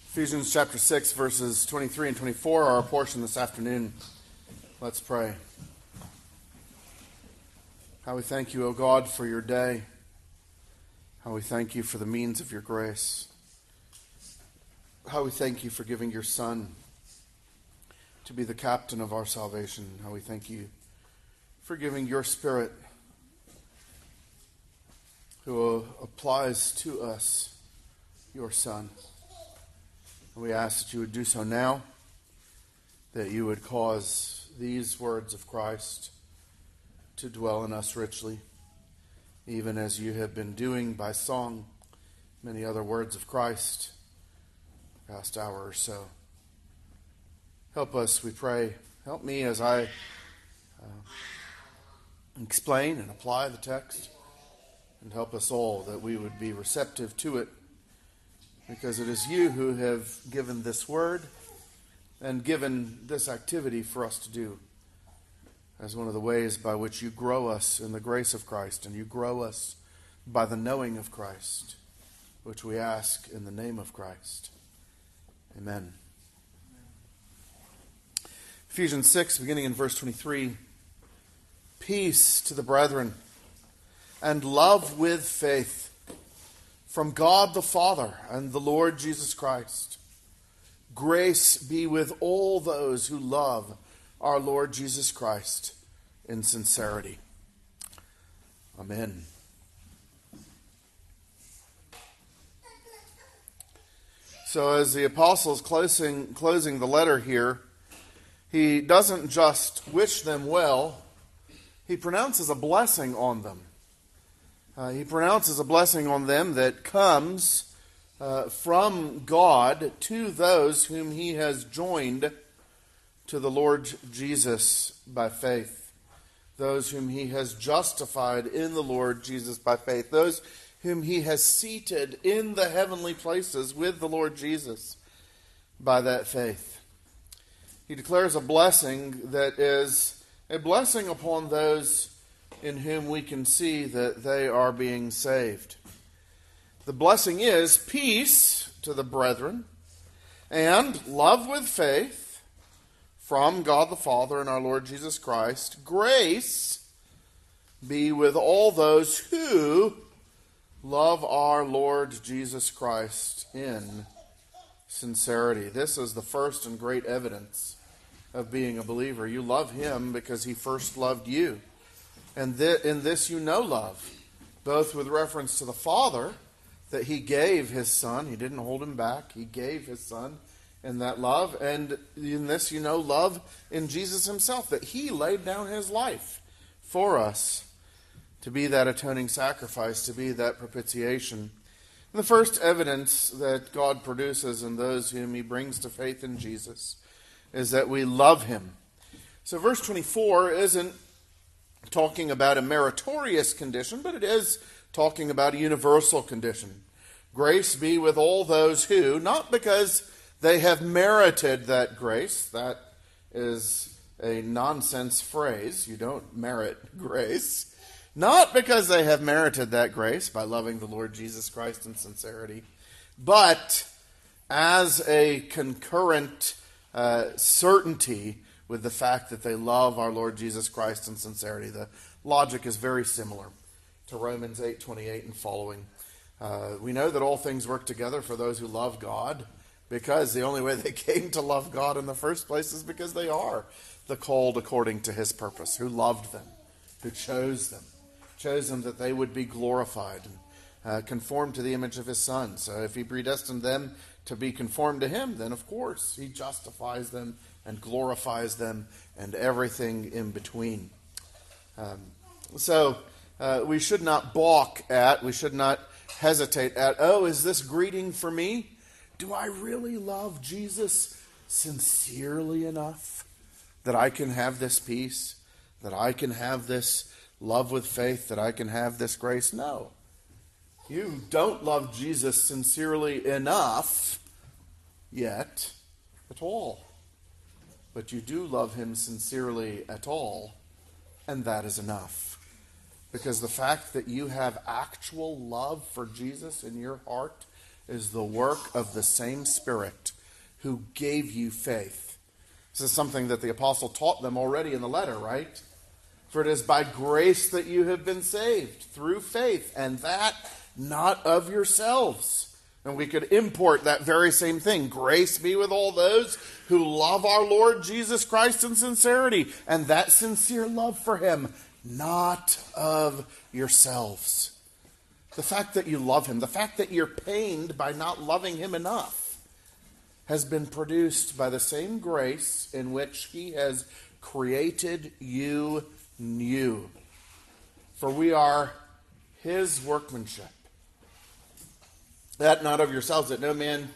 Ephesians chapter 6, verses 23 and 24 are our portion this afternoon. Let's pray. How we thank you, O God, for your day. How we thank you for the means of your grace. How we thank you for giving your Son to be the captain of our salvation. How we thank you for giving your Spirit who applies to us your Son. We ask that you would do so now, that you would cause these words of Christ to dwell in us richly, even as you have been doing by song many other words of Christ the past hour or so. Help us, we pray. Help me as I explain and apply the text, and help us all that we would be receptive to it, because it is you who have given this word and given this activity for us to do as one of the ways by which you grow us in the grace of Christ and you grow us by the knowing of Christ, which we ask in the name of Christ. Amen. Ephesians 6, beginning in verse 23. Peace to the brethren and love with faith from God the Father and the Lord Jesus Christ. Grace be with all those who love our Lord Jesus Christ in sincerity. Amen. So as the apostle is closing the letter here, he doesn't just wish them well, he pronounces a blessing on them. He pronounces a blessing on them that comes from God to those whom he has joined to the Lord Jesus by faith. Those whom he has justified in the Lord Jesus by faith. Those whom he has seated in the heavenly places with the Lord Jesus by that faith. He declares a blessing that is a blessing upon those in whom we can see that they are being saved. The blessing is peace to the brethren and love with faith from God the Father and our Lord Jesus Christ. Grace be with all those who love our Lord Jesus Christ in sincerity. This is the first and great evidence of being a believer. You love him because he first loved you. And in this you know love, both with reference to the Father, that he gave his Son. He didn't hold him back. He gave his Son in that love. And in this you know love in Jesus himself, that he laid down his life for us to be that atoning sacrifice, to be that propitiation. And the first evidence that God produces in those whom he brings to faith in Jesus is that we love him. So verse 24 isn't talking about a meritorious condition, but it is talking about a universal condition. Grace be with all those who, not because they have merited that grace, that is a nonsense phrase, you don't merit grace, not because they have merited that grace by loving the Lord Jesus Christ in sincerity, but as a concurrent certainty with the fact that they love our Lord Jesus Christ in sincerity. The logic is very similar to Romans 8:28 and following. We know that all things work together for those who love God, because the only way they came to love God in the first place is because they are the called according to his purpose, who loved them, who chose them that they would be glorified and conformed to the image of his Son. So if he predestined them to be conformed to him, then of course he justifies them and glorifies them, and everything in between. So we should not balk at, we should not hesitate at, oh, is this greeting for me? Do I really love Jesus sincerely enough that I can have this peace, that I can have this love with faith, that I can have this grace? No. You don't love Jesus sincerely enough yet at all. But you do love him sincerely at all, and that is enough. Because the fact that you have actual love for Jesus in your heart is the work of the same Spirit who gave you faith. This is something that the apostle taught them already in the letter, right? For it is by grace that you have been saved, through faith, and that not of yourselves. And we could import that very same thing. Grace be with all those who love our Lord Jesus Christ in sincerity, and that sincere love for him, not of yourselves. The fact that you love him, the fact that you're pained by not loving him enough, has been produced by the same grace in which he has created you new. For we are his workmanship. That not of yourselves, that no man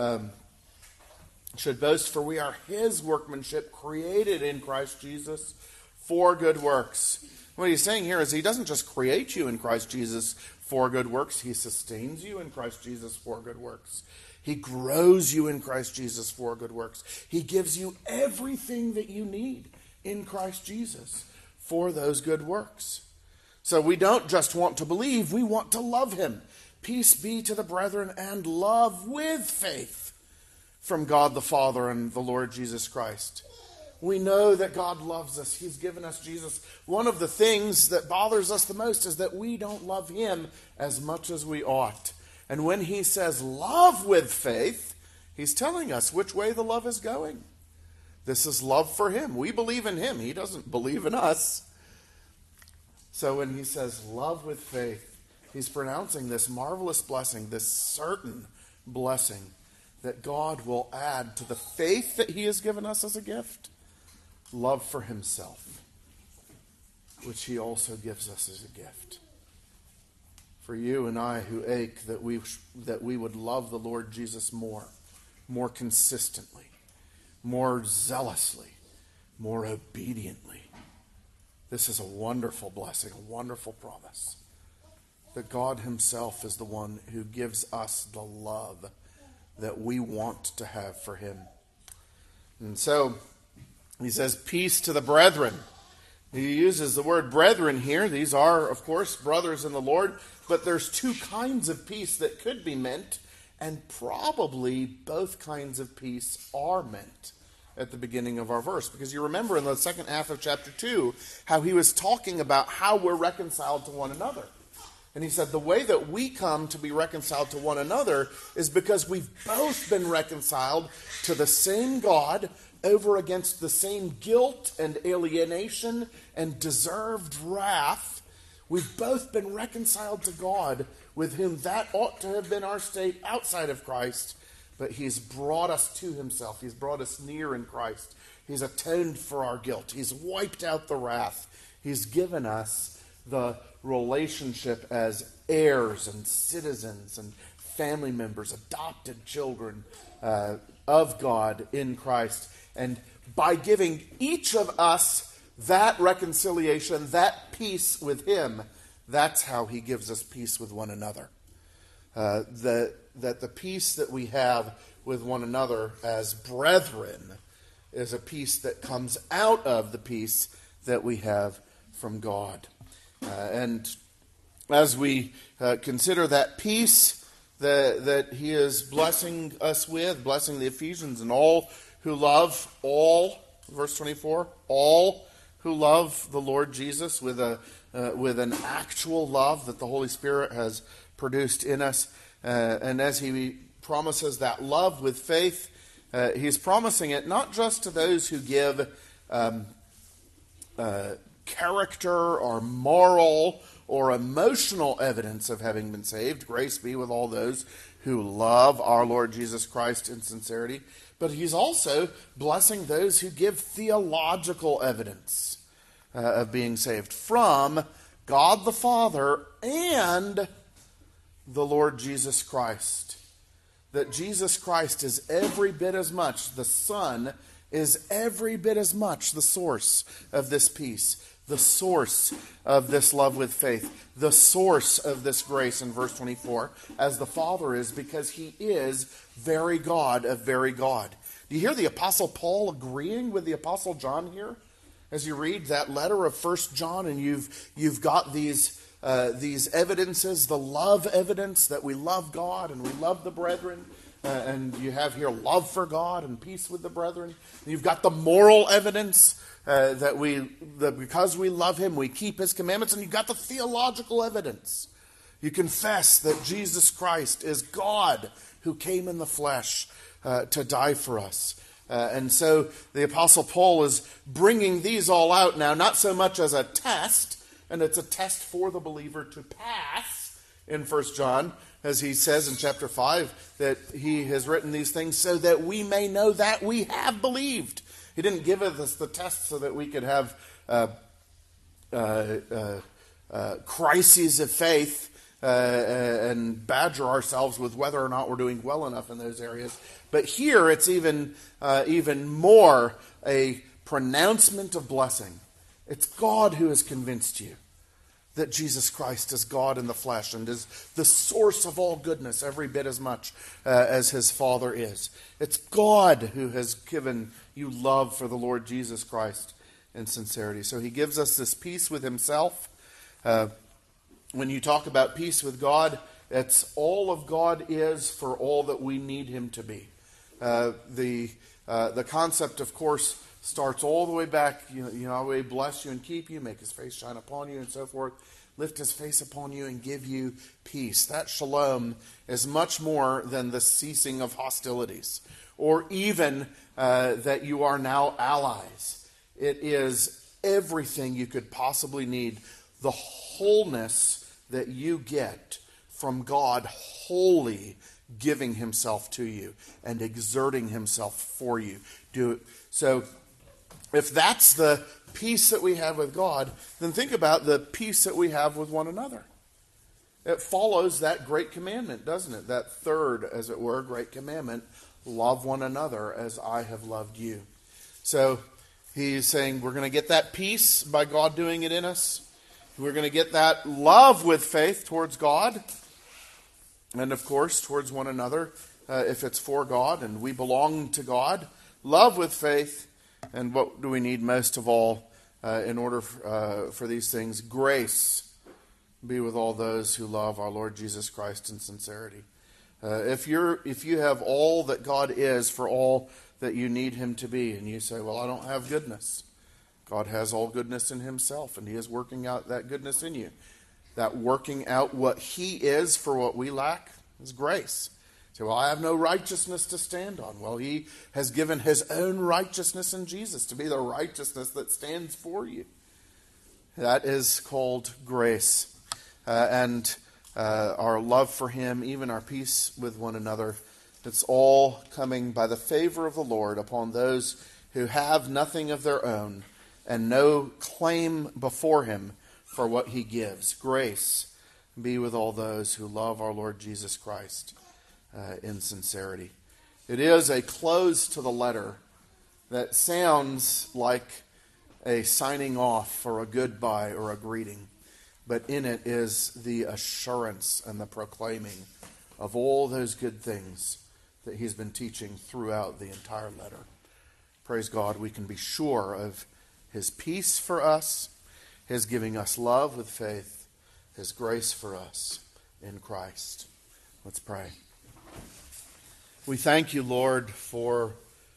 should boast, for we are his workmanship, created in Christ Jesus for good works. What he's saying here is he doesn't just create you in Christ Jesus for good works, he sustains you in Christ Jesus for good works. He grows you in Christ Jesus for good works. He gives you everything that you need in Christ Jesus for those good works. So we don't just want to believe, we want to love him. Peace be to the brethren and love with faith from God the Father and the Lord Jesus Christ. We know that God loves us. He's given us Jesus. One of the things that bothers us the most is that we don't love him as much as we ought. And when he says love with faith, he's telling us which way the love is going. This is love for him. We believe in him. He doesn't believe in us. So when he says love with faith, he's pronouncing this marvelous blessing, this certain blessing that God will add to the faith that he has given us as a gift, love for himself, which he also gives us as a gift. For you and I who ache that we would love the Lord Jesus more consistently, more zealously, more obediently. This is a wonderful blessing, a wonderful promise. That God himself is the one who gives us the love that we want to have for him. And so, he says, peace to the brethren. He uses the word brethren here. These are, of course, brothers in the Lord. But there's two kinds of peace that could be meant. And probably both kinds of peace are meant at the beginning of our verse. Because you remember in the second half of chapter 2, how he was talking about how we're reconciled to one another. And he said the way that we come to be reconciled to one another is because we've both been reconciled to the same God over against the same guilt and alienation and deserved wrath. We've both been reconciled to God, with whom that ought to have been our state outside of Christ. But he's brought us to himself. He's brought us near in Christ. He's atoned for our guilt. He's wiped out the wrath. He's given us the relationship as heirs and citizens and family members, adopted children of God in Christ. And by giving each of us that reconciliation, that peace with him, that's how he gives us peace with one another. That the peace that we have with one another as brethren is a peace that comes out of the peace that we have from God. And as we consider that peace that he is blessing us with, blessing the Ephesians and all who love, verse 24, all who love the Lord Jesus with an actual love that the Holy Spirit has produced in us. And as he promises that love with faith, he's promising it not just to those who give character or moral or emotional evidence of having been saved. Grace be with all those who love our Lord Jesus Christ in sincerity. But he's also blessing those who give theological evidence of being saved from God the Father and the Lord Jesus Christ. That Jesus Christ is every bit as much, the Son is every bit as much the source of this peace, the source of this love with faith, the source of this grace in verse 24, as the Father is, because he is very God of very God. Do you hear the Apostle Paul agreeing with the Apostle John here? As you read that letter of 1 John and you've got these these evidences, the love evidence that we love God and we love the brethren. And you have here love for God and peace with the brethren. And you've got the moral evidence that because we love him, we keep his commandments. And you've got the theological evidence. You confess that Jesus Christ is God who came in the flesh to die for us. And so the Apostle Paul is bringing these all out now, not so much as a test, and it's a test for the believer to pass in 1 John, as he says in chapter 5, that he has written these things so that we may know that we have believed. He didn't give us the test so that we could have crises of faith and badger ourselves with whether or not we're doing well enough in those areas. But here it's even more a pronouncement of blessing. It's God who has convinced you that Jesus Christ is God in the flesh and is the source of all goodness every bit as much as his Father is. It's God who has given you love for the Lord Jesus Christ in sincerity. So he gives us this peace with himself. When you talk about peace with God, it's all of God is for all that we need him to be. The concept, of course, starts all the way back. Yahweh bless you and keep you, make his face shine upon you, and so forth. Lift his face upon you and give you peace. That shalom is much more than the ceasing of hostilities, or even that you are now allies. It is everything you could possibly need. The wholeness that you get from God wholly giving himself to you and exerting himself for you. So if that's the peace that we have with God, then think about the peace that we have with one another. It follows that great commandment, doesn't it? That third, as it were, great commandment, love one another as I have loved you. So he's saying we're going to get that peace by God doing it in us. We're going to get that love with faith towards God. And of course, towards one another, if it's for God and we belong to God. Love with faith. And what do we need most of all in order for these things? Grace be with all those who love our Lord Jesus Christ in sincerity. If you have all that God is for all that you need him to be, and you say, well, I don't have goodness. God has all goodness in himself, and he is working out that goodness in you. That working out what he is for what we lack is grace. So, well, I have no righteousness to stand on. Well, he has given his own righteousness in Jesus to be the righteousness that stands for you. That is called grace. And our love for him, even our peace with one another, it's all coming by the favor of the Lord upon those who have nothing of their own and no claim before him for what he gives. Grace be with all those who love our Lord Jesus Christ in sincerity. It is a close to the letter that sounds like a signing off or a goodbye or a greeting, but in it is the assurance and the proclaiming of all those good things that he's been teaching throughout the entire letter. Praise God, we can be sure of his peace for us, his giving us love with faith, his grace for us in Christ. Let's pray. We thank you, Lord, for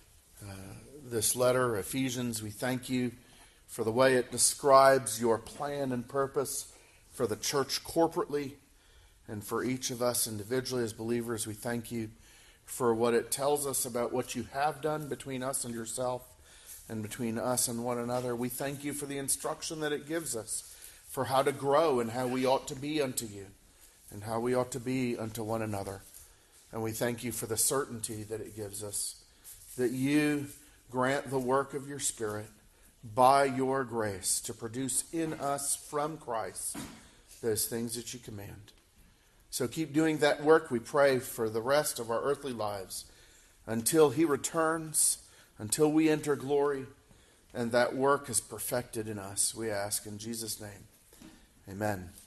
this letter, Ephesians. We thank you for the way it describes your plan and purpose for the church corporately and for each of us individually as believers. We thank you for what it tells us about what you have done between us and yourself and between us and one another. We thank you for the instruction that it gives us for how to grow and how we ought to be unto you and how we ought to be unto one another. And we thank you for the certainty that it gives us, that you grant the work of your Spirit by your grace to produce in us from Christ those things that you command. So keep doing that work, we pray, for the rest of our earthly lives until he returns, until we enter glory, and that work is perfected in us, we ask in Jesus' name. Amen.